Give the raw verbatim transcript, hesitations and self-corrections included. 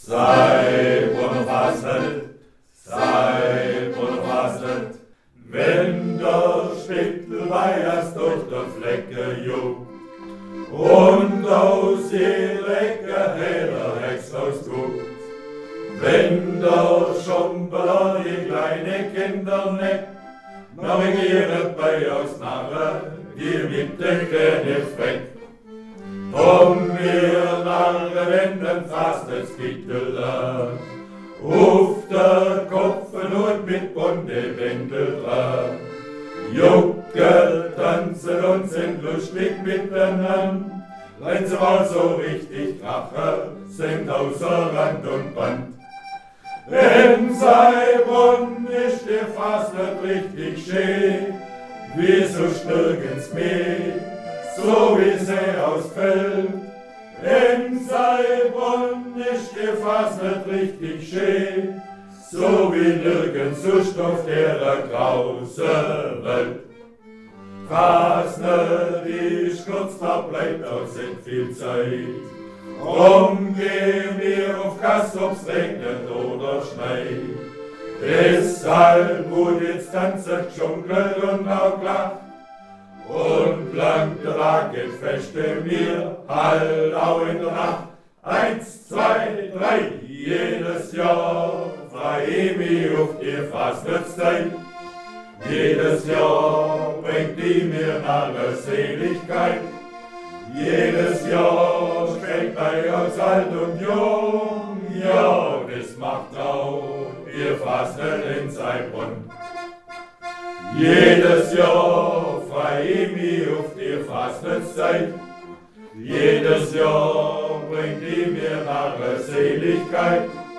Sei Brunnenfasnet, sei Brunnenfasnet, wenn der Spittelweiß durch die Flecke juckt und aus jeder Ecke heller Hex rausguckt. Wenn der Schombeler die kleine Kinder neckt, navigiert bei aus Narre, die mit den König weg. Drum wir Narre wenden fast das Kittel auf der Kopf und mit bunte Wendel dran. Juckel tanzen und sind lustig miteinander, wenn sie mal so richtig krachen, sind außer Rand und Band. In Seibronn ist der fast nicht richtig schön, wie so nirgends mehr, so wie sie ausfällt. In Seibronn ist der fast nicht richtig schön, so wie nirgends so auf der grause Welt. Fast nicht ist kurz, da bleibt auch nicht viel Zeit. Drum gehen wir auf Gast, ob's regnet oder schneit. Deshalb, wo jetzt tanzt, Dschungel und auch lacht. Und blank der Lage feste mir, halt auch in der Nacht. Eins, zwei, drei, jedes Jahr frei mich auf die Fastnachtszeit. Jedes Jahr bringt die mir nahe Seligkeit. Jedes Jahr schmeckt bei uns alt und jung, ja, das macht auch ihr Fastnet in Seibronn. Jedes Jahr frei mich auf die Fastnachtszeit. Jedes Jahr bringt die mir nahe Seligkeit.